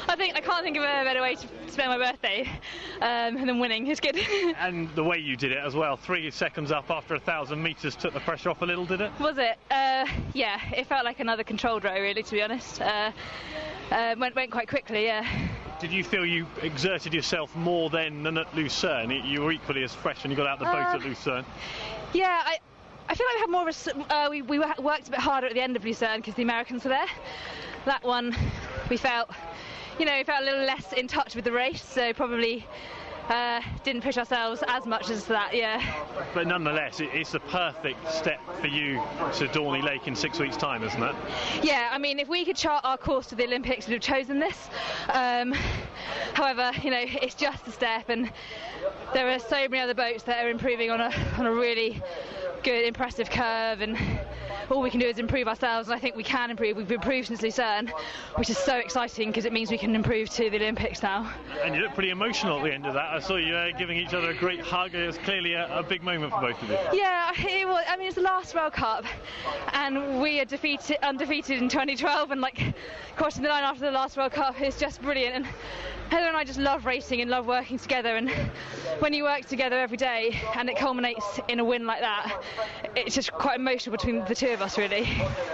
I can't think of a better way to spend my birthday than winning. It's good. And the way you did it as well, 3 seconds up after 1,000 metres took the pressure off a little, did it? Was it? Yeah, it felt like another controlled row, really, to be honest. Went quite quickly, yeah. Did you feel you exerted yourself more then than at Lucerne? You were equally as fresh when you got out the boat at Lucerne. Yeah, I feel like we had more. We worked a bit harder at the end of Lucerne because the Americans were there. That one, we felt a little less in touch with the race, so probably didn't push ourselves as much as that, yeah. But nonetheless, it's the perfect step for you to Dorney Lake in 6 weeks' time, isn't it? Yeah, I mean, if we could chart our course to the Olympics, we'd have chosen this. However, it's just a step, and there are so many other boats that are improving on a really good, impressive curve, and all we can do is improve ourselves, and I think we can improve. We've improved since Lucerne, which is so exciting because it means we can improve to the Olympics now. And you look pretty emotional at the end of that. I saw you giving each other a great hug. It was clearly a big moment for both of you. Yeah, it was. I mean, it's the last World Cup, and we are undefeated in 2012, and crossing the line after the last World Cup is just brilliant. And Heather and I just love racing and love working together, and when you work together every day and it culminates in a win like that, it's just quite emotional between the two of us, really.